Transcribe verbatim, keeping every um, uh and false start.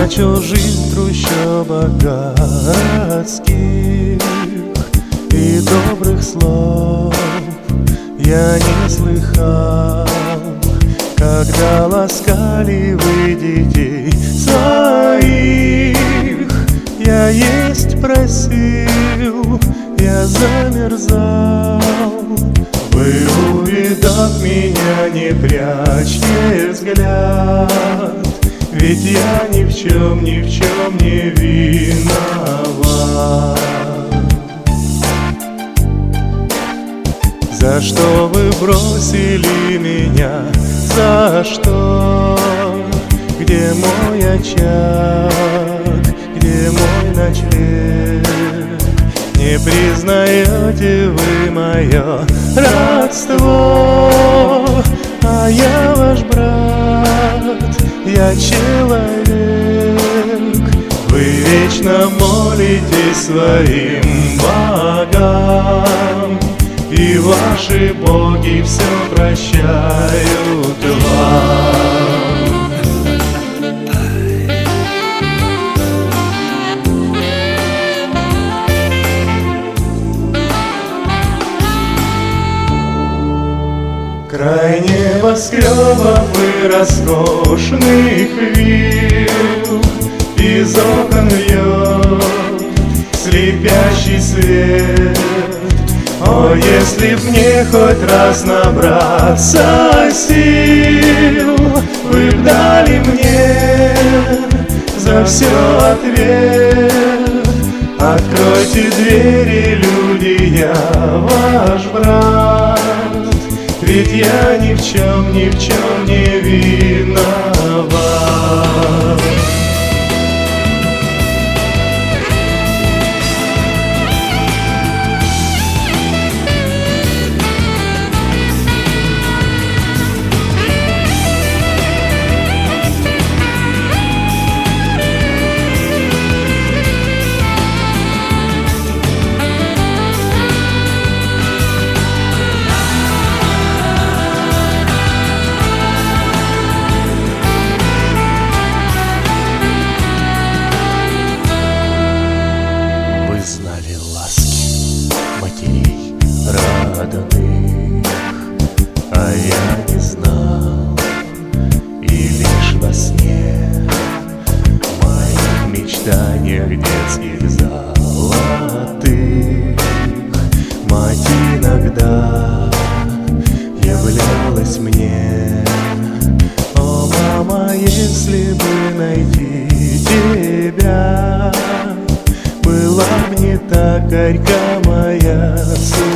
начал жить в трущобах городских, и добрых слов я не слыхал, когда ласкали вы детей своих. Я есть просил, я замерзал. Вы, увидав меня, не прячьте взгляд, ведь я ни в чем, ни в чем не виноват. За что вы бросили меня? За что? Где мой очаг? Где мой ночлег? Не признаете вы мое родство, а я ваш брат, я человек. Вы вечно молитесь своим богам, и ваши боги все прощают вам. Край небоскребов и роскошных вилл, из окон льет слепящий свет. О, если б мне хоть раз набраться сил, вы б дали мне за все ответ. Откройте двери, люди, я ваш брат, ведь я ни в чем, ни в чем не виноват. А я не знал, и лишь во сне в моих мечтаниях детских золотых мать иногда являлась мне. О, мама, если бы найти тебя, была б не так горька моя судьба.